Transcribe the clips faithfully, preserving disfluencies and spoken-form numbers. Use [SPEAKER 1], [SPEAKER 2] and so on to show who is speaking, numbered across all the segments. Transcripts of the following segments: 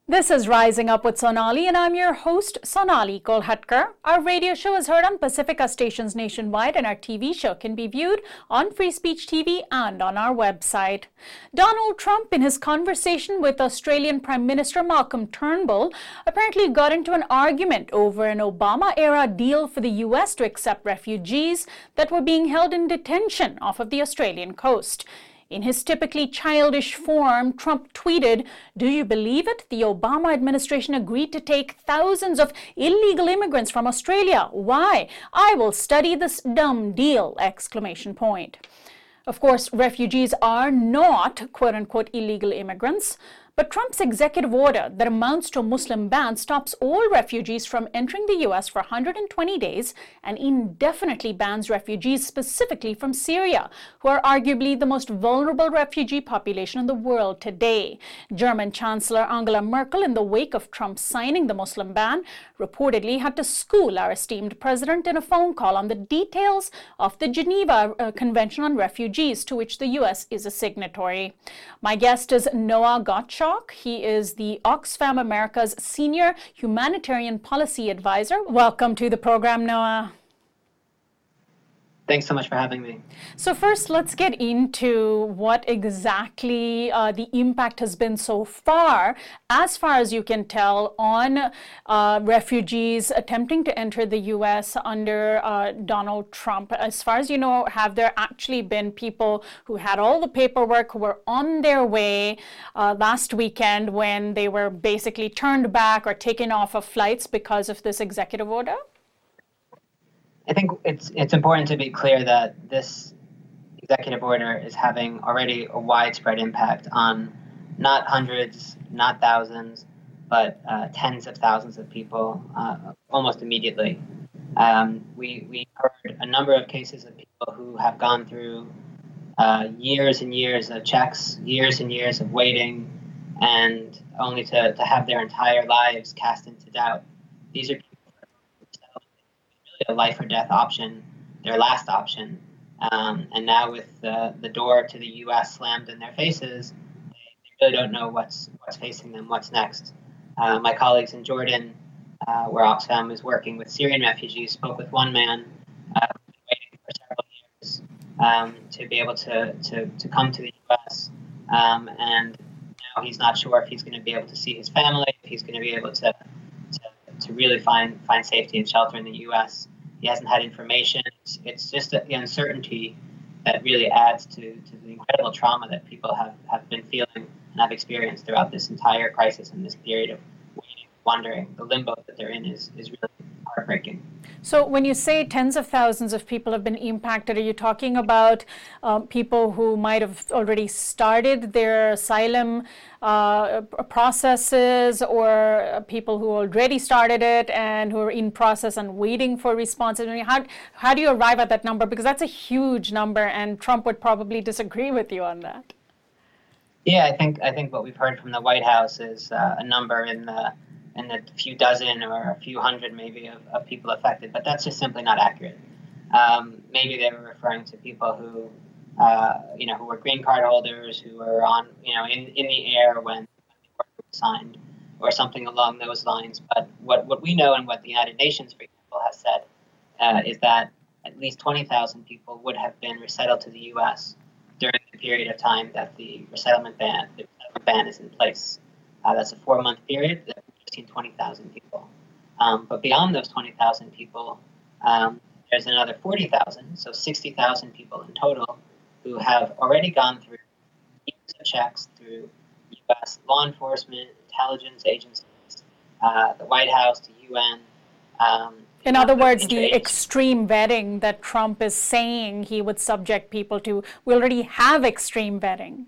[SPEAKER 1] This is Rising Up with Sonali, and I'm your host, Sonali Kolhatkar. Our radio show is heard on Pacifica stations nationwide, and our T V show can be viewed on Free Speech T V and on our website. Donald Trump, in his conversation with Australian Prime Minister Malcolm Turnbull, apparently got into an argument over an Obama-era deal for the U S to accept refugees that were being held in detention off of the Australian coast. In his typically childish form, Trump tweeted, "Do you believe it? The Obama administration agreed to take thousands of illegal immigrants from Australia. Why? I will study this dumb deal!" Exclamation point. Of course, refugees are not quote-unquote illegal immigrants, but Trump's executive order that amounts to a Muslim ban stops all refugees from entering the U S for one hundred twenty days and indefinitely bans refugees specifically from Syria, who are arguably the most vulnerable refugee population in the world today. German Chancellor Angela Merkel, in the wake of Trump signing the Muslim ban, reportedly had to school our esteemed president in a phone call on the details of the Geneva uh, Convention on Refugees, to which the U S is a signatory. My guest is Noah Gottschalk. He is the Oxfam America's Senior Humanitarian Policy Advisor. Welcome to the program, Noah.
[SPEAKER 2] Thanks so much for having me.
[SPEAKER 1] So first, let's get into what exactly uh, the impact has been so far, as far as you can tell, on uh, refugees attempting to enter the U S under uh, Donald Trump. As far as you know, have there actually been people who had all the paperwork, who were on their way uh, last weekend when they were basically turned back or taken off of flights because of this executive order?
[SPEAKER 2] I think it's it's important to be clear that this executive order is having already a widespread impact on not hundreds, not thousands, but uh, tens of thousands of people uh, almost immediately. Um, we, we heard a number of cases of people who have gone through uh, years and years of checks, years and years of waiting, and only to, to have their entire lives cast into doubt. These are a life or death option, their last option. Um, and now with the, the door to the U S slammed in their faces, they, they really don't know what's what's facing them, what's next. Uh, my colleagues in Jordan, uh, where Oxfam is working with Syrian refugees, spoke with one man uh, who's been waiting for several years um, to be able to, to, to come to the U S. Um, and now he's not sure if he's going to be able to see his family, if he's going to be able to to really find find safety and shelter in the U S. He hasn't had information. It's, it's just the uncertainty that really adds to, to the incredible trauma that people have, have been feeling and have experienced throughout this entire crisis and this period of waiting, wondering. The limbo that they're in is, is really heartbreaking.
[SPEAKER 1] So when you say tens of thousands of people have been impacted, are you talking about um, people who might have already started their asylum uh, processes, or people who already started it and who are in process and waiting for responses? I mean, how, how do you arrive at that number? Because that's a huge number, and Trump would probably disagree with you on that.
[SPEAKER 2] Yeah, I think I think what we've heard from the White House is uh, a number in the and a few dozen or a few hundred maybe of, of people affected, but that's just simply not accurate. Um, maybe they were referring to people who, uh, you know, who were green card holders, who were on, you know, in, in the air when the order was signed, or something along those lines. But what, what we know and what the United Nations, for example, has said uh, is that at least twenty thousand people would have been resettled to the U S during the period of time that the resettlement ban, the resettlement ban is in place. Uh, that's a four-month period. That seen twenty thousand people. Um, but beyond those twenty thousand people, um, there's another forty thousand, so sixty thousand people in total who have already gone through years of checks through U S law enforcement, intelligence agencies, uh, the White House, the U N. Um,
[SPEAKER 1] in other words, the extreme vetting that Trump is saying he would subject people to, we already have extreme vetting.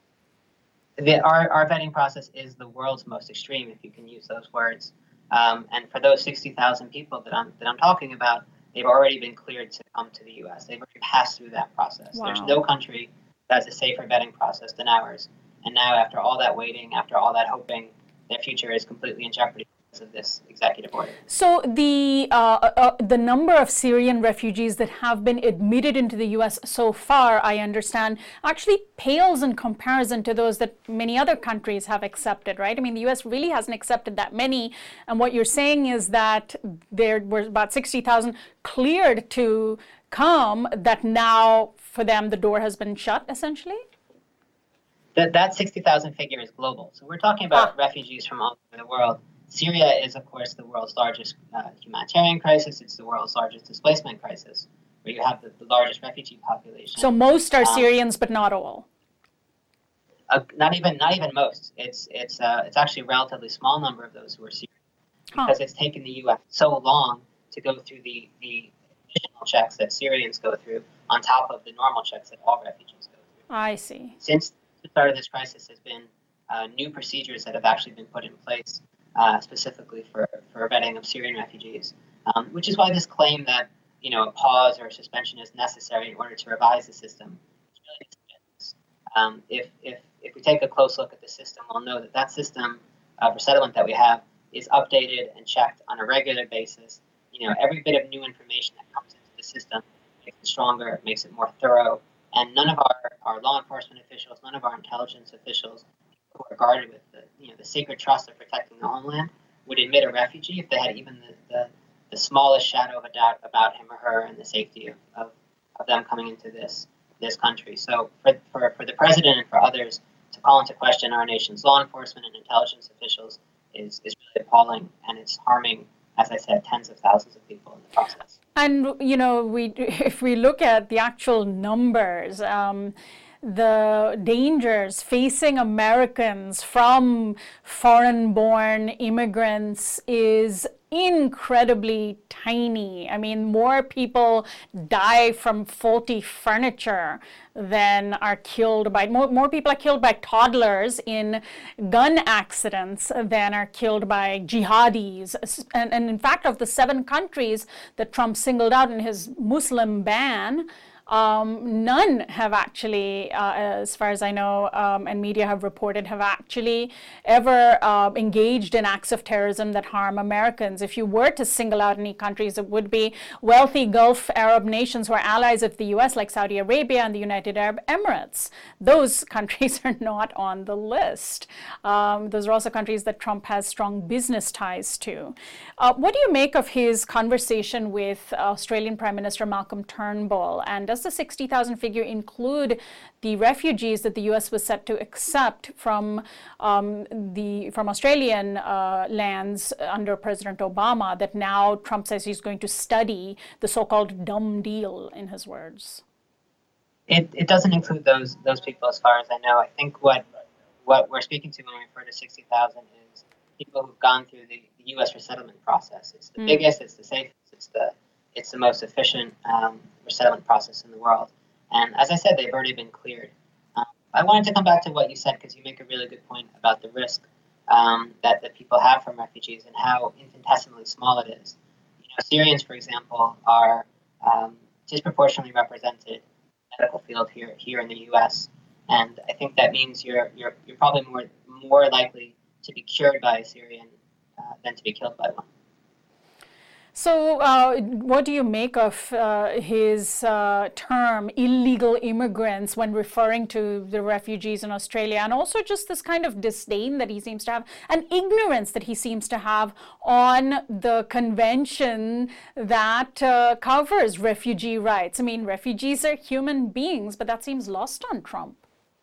[SPEAKER 2] The, our, our vetting process is the world's most extreme, if you can use those words. Um, and for those sixty thousand people that I'm that I'm talking about, they've already been cleared to come to the U S. They've already passed through that process.
[SPEAKER 1] Wow.
[SPEAKER 2] There's no country that has a safer vetting process than ours. And now, after all that waiting, after all that hoping, their future is completely in jeopardy. of this executive order.
[SPEAKER 1] So the uh, uh, the number of Syrian refugees that have been admitted into the U S so far, I understand, actually pales in comparison to those that many other countries have accepted, right? I mean, the U S really hasn't accepted that many. And what you're saying is that there were about sixty thousand cleared to come, that now for them the door has been shut, essentially?
[SPEAKER 2] That, that sixty thousand figure is global. So we're talking about ah. refugees from all over the world. Syria is, of course, the world's largest uh, humanitarian crisis. It's the world's largest displacement crisis, where you have the, the largest refugee population.
[SPEAKER 1] So most are um, Syrians, but not all.
[SPEAKER 2] Uh, not even, not even most. It's it's uh, it's actually a relatively small number of those who are Syrian, because huh. it's taken the U S so long to go through the the additional checks that Syrians go through on top of the normal checks that all refugees go through.
[SPEAKER 1] I see.
[SPEAKER 2] Since the start of this crisis, has been uh, new procedures that have actually been put in place. Uh, specifically for, for vetting of Syrian refugees, um, which is why this claim that, you know, a pause or a suspension is necessary in order to revise the system is really dismissive. Um, if, if, if we take a close look at the system, we'll know that that system of resettlement that we have is updated and checked on a regular basis. You know, every bit of new information that comes into the system makes it stronger, makes it more thorough, and none of our, our law enforcement officials, none of our intelligence officials who are guarded with the, you know, the sacred trust of protecting the homeland would admit a refugee if they had even the, the, the smallest shadow of a doubt about him or her and the safety of, of, of them coming into this this country. So for, for, for the president and for others to call into question our nation's law enforcement and intelligence officials is, is really appalling, and it's harming, as I said, tens of thousands of people in the process.
[SPEAKER 1] And, you know, we if we look at the actual numbers, um, the dangers facing Americans from foreign-born immigrants is incredibly tiny. I mean, more people die from faulty furniture than are killed by, more, more people are killed by toddlers in gun accidents than are killed by jihadis. And, and in fact, of the seven countries that Trump singled out in his Muslim ban, Um, none have actually, uh, as far as I know, um, and media have reported, have actually ever uh, engaged in acts of terrorism that harm Americans. If you were to single out any countries, it would be wealthy Gulf Arab nations who are allies of the U S, like Saudi Arabia and the United Arab Emirates. Those countries are not on the list. Um, those are also countries that Trump has strong business ties to. Uh, what do you make of his conversation with Australian Prime Minister Malcolm Turnbull, and does the sixty thousand figure include the refugees that the U S was set to accept from um, the from Australian uh, lands under President Obama, that now Trump says he's going to study the so-called dumb deal, in his words?
[SPEAKER 2] It, it doesn't include those those people, as far as I know. I think what what we're speaking to when we refer to sixty thousand is people who've gone through the, the U S resettlement process. It's the mm. biggest, it's the safest, it's the it's the most efficient um, resettlement process in the world. And as I said, they've already been cleared. Um, I wanted to come back to what you said, because you make a really good point about the risk um, that, that people have from refugees and how infinitesimally small it is. You know, Syrians, for example, are um, disproportionately represented in the medical field here here in the U S. And I think that means you're you're you're probably more more likely to be cured by a Syrian uh, than to be killed by one.
[SPEAKER 1] So uh, what do you make of uh, his uh, term illegal immigrants when referring to the refugees in Australia, and also just this kind of disdain that he seems to have and ignorance that he seems to have on the convention that uh, covers refugee rights? I mean, refugees are human beings, but that seems lost on Trump.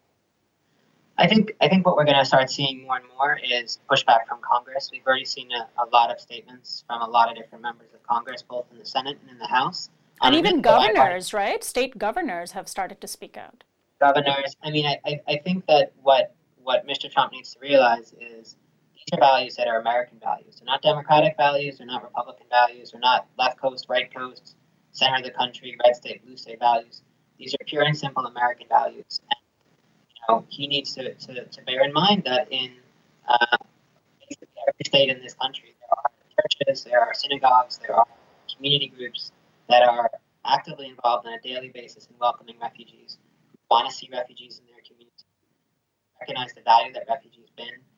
[SPEAKER 2] I think I think what we're going to start seeing more and more is pushback from Congress. We've already seen a, a lot of statements from a lot of different members of Congress, both in the Senate and in the House.
[SPEAKER 1] And even governors, right? State governors have started to speak out.
[SPEAKER 2] Governors. I mean, I, I, I think that what, what Mister Trump needs to realize is these are values that are American values. They're not Democratic values. They're not Republican values. They're not left coast, right coast, center of the country, red state, blue state values. These are pure and simple American values. And, you know, he needs to, to, to bear in mind that in uh, every state in this country, there are churches, there are synagogues, there are community groups that are actively involved on a daily basis in welcoming refugees, who want to see refugees in their community, recognize the value that refugees bring, the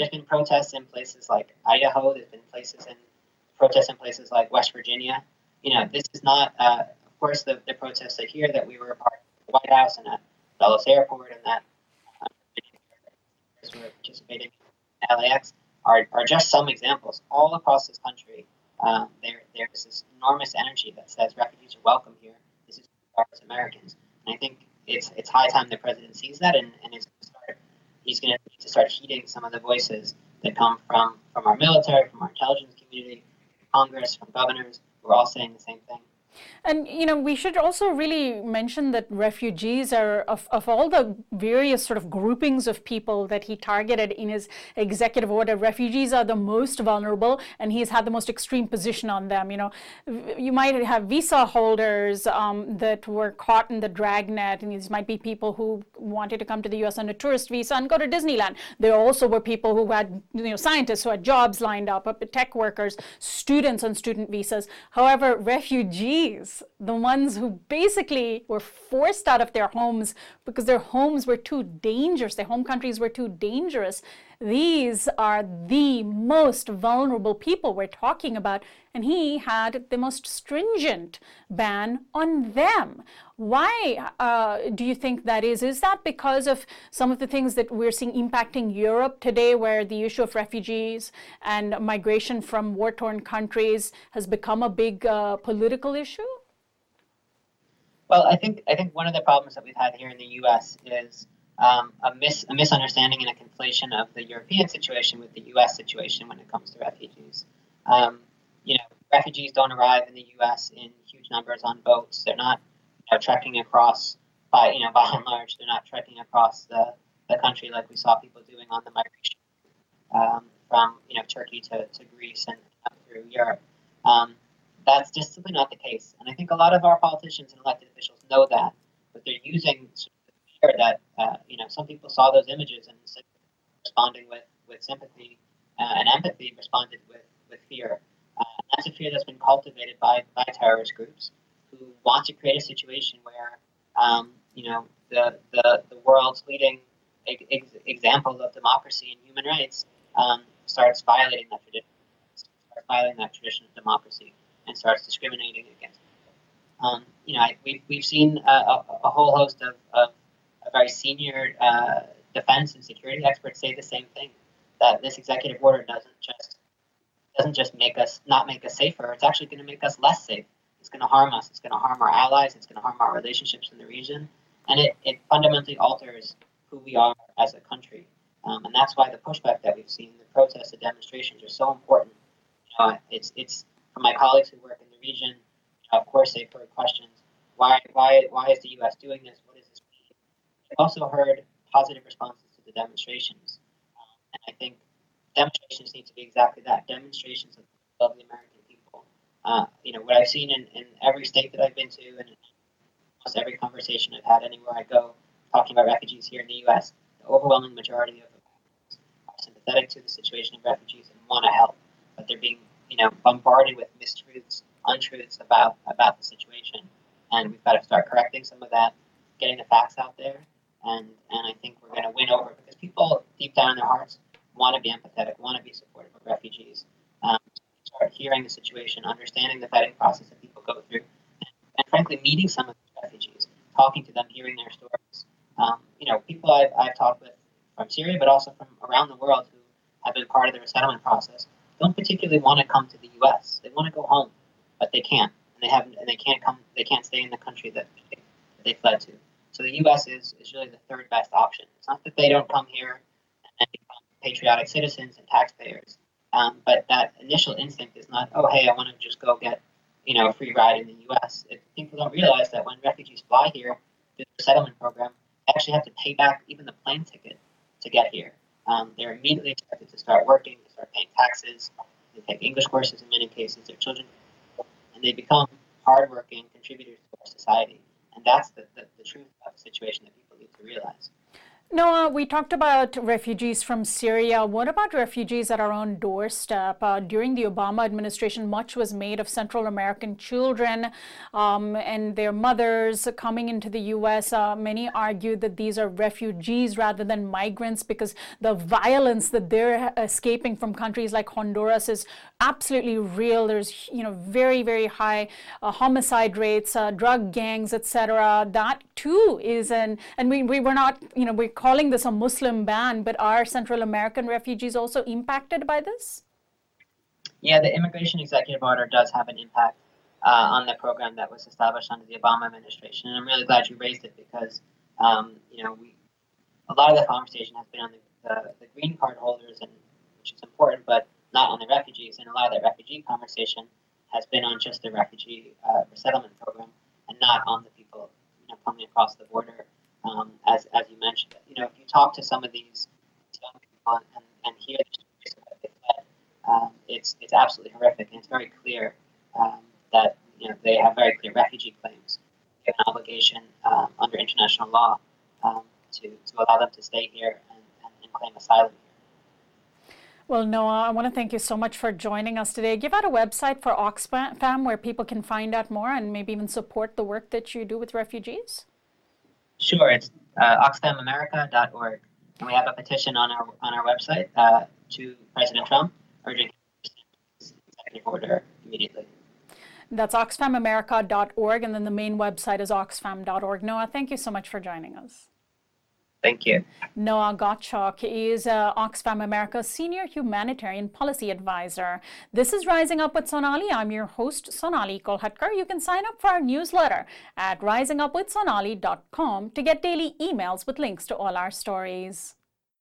[SPEAKER 2] there's been protests in places like Idaho. There's been places in protests in places like West Virginia. You know, this is not, uh, of course, the, the protests are here that we were a part of the White House and at Dulles Airport and that uh, were participating in L A X are, are just some examples. All across this country, um, there there's this enormous energy that says refugees are welcome here. This is who we are as Americans. And I think it's it's high time the president sees that and, and is start, he's going to need to start heeding some of the voices that come from, from our military, from our intelligence community, from Congress, from governors. We're all saying the same thing.
[SPEAKER 1] And, you know, we should also really mention that refugees are, of, of all the various sort of groupings of people that he targeted in his executive order, refugees are the most vulnerable, and he's had the most extreme position on them. You know, you might have visa holders um, that were caught in the dragnet, and these might be people who wanted to come to the U S on a tourist visa and go to Disneyland. There also were people who had, you know, scientists who had jobs lined up, tech workers, students on student visas. However, refugees, the ones who basically were forced out of their homes because their homes were too dangerous, their home countries were too dangerous. These are the most vulnerable people we're talking about, and he had the most stringent ban on them. Why uh, do you think that is? Is that because of some of the things that we're seeing impacting Europe today, where the issue of refugees and migration from war-torn countries has become a big uh, political issue?
[SPEAKER 2] Well, I think I think one of the problems that we've had here in the U S is um, a, mis- a misunderstanding and a conflation of the European situation with the U S situation when it comes to refugees. Um, you know, refugees don't arrive in the U S in huge numbers on boats. They're not, you know, trekking across, by you know, by and large, they're not trekking across the, the country like we saw people doing on the migration um, from, you know, Turkey to, to Greece and up through Europe. Um, That's just simply not the case. And I think a lot of our politicians and elected officials know that, but they're using sort of the fear that, uh, you know, some people saw those images and responding with, with sympathy uh, and empathy, responded with, with fear. Uh, that's a fear that's been cultivated by, by terrorist groups who want to create a situation where, um, you know, the, the, the world's leading ex- example of democracy and human rights um, starts violating that tradition, starts violating that tradition of democracy, and starts discriminating against people. Um, you know, I, we've, we've seen a, a, a whole host of, of very senior uh, defense and security experts say the same thing, that this executive order doesn't just doesn't just make us not make us safer. It's actually going to make us less safe. It's going to harm us. It's going to harm our allies. It's going to harm our relationships in the region, and it, it fundamentally alters who we are as a country. Um, and that's why the pushback that we've seen, the protests, the demonstrations, are so important. You know, it's it's for my colleagues who work in the region. You know, of course, they've heard questions: why why why is the U S doing this? What does this mean? They've also heard positive responses to the demonstrations, um, and I think demonstrations need to be exactly that: demonstrations of the, of the American people. Uh, you know, what I've seen in, in every state that I've been to, and in almost every conversation I've had anywhere I go, talking about refugees here in the U S, the overwhelming majority of them are sympathetic to the situation of refugees and want to help, but they're being, you know, bombarded with mistruths, untruths about about the situation, and we've got to start correcting some of that, getting the facts out there, and and I think we're going to win over, because people deep down in their hearts want to be empathetic, want to be supportive of refugees. Um, start hearing the situation, understanding the vetting process that people go through, and, and frankly, meeting some of these refugees, talking to them, hearing their stories. Um, you know, people I've, I've talked with from Syria, but also from around the world who have been part of the resettlement process, don't particularly want to come to the U S. They want to go home, but they can't, and they haven't, and they can't come. They can't stay in the country that they, that they fled to. So the U S is, is really the third best option. It's not that they don't come here and become patriotic citizens and taxpayers, um, but that initial instinct is not, oh, hey, I want to just go get, you know, a free ride in the U S. If people don't realize that when refugees fly here through the resettlement program, they actually have to pay back even the plane ticket to get here. Um, they're immediately expected to start working, to start paying taxes. They take English courses in many cases. Their children, and they become hardworking contributors to our society. And that's the, the, the truth of the situation that people need to realize.
[SPEAKER 1] Noah, we talked about refugees from Syria. What about refugees at our own doorstep? Uh, during the Obama administration, much was made of Central American children um, and their mothers coming into the U S. Uh, many argued that these are refugees rather than migrants because the violence that they're escaping from countries like Honduras is absolutely real. There's, you know, very, very high uh, homicide rates, uh, drug gangs, et cetera. That too is an, and we, we were not, you know, we're calling this a Muslim ban, but are Central American refugees also impacted by this?
[SPEAKER 2] Yeah, the Immigration Executive Order does have an impact uh, on the program that was established under the Obama administration. And I'm really glad you raised it because, um, you know, we, a lot of the conversation has been on the, the, the green card holders, and which is important, but not on the refugees. And a lot of that refugee conversation has been on just the refugee uh, resettlement program and not on the people, you know, coming across the border. Um, as as you mentioned, you know, if you talk to some of these young people and, and hear the stories of what they fled, um, it's it's absolutely horrific, and it's very clear um, that you know they have very clear refugee claims. They have an obligation um, under international law um, to to allow them to stay here and, and, and claim asylum here.
[SPEAKER 1] Well, Noah, I want to thank you so much for joining us today. Give out a website for Oxfam where people can find out more and maybe even support the work that you do with refugees.
[SPEAKER 2] Sure, it's uh, oxfam america dot org, and we have a petition on our on our website uh, to President Trump urging his executive order immediately.
[SPEAKER 1] That's oxfam america dot org, and then the main website is oxfam dot org. Noah, thank you so much for joining us.
[SPEAKER 2] Thank you.
[SPEAKER 1] Noah Gottschalk is uh, Oxfam America's Senior Humanitarian Policy Advisor. This is Rising Up with Sonali. I'm your host, Sonali Kolhatkar. You can sign up for our newsletter at rising up with sonali dot com to get daily emails with links to all our stories.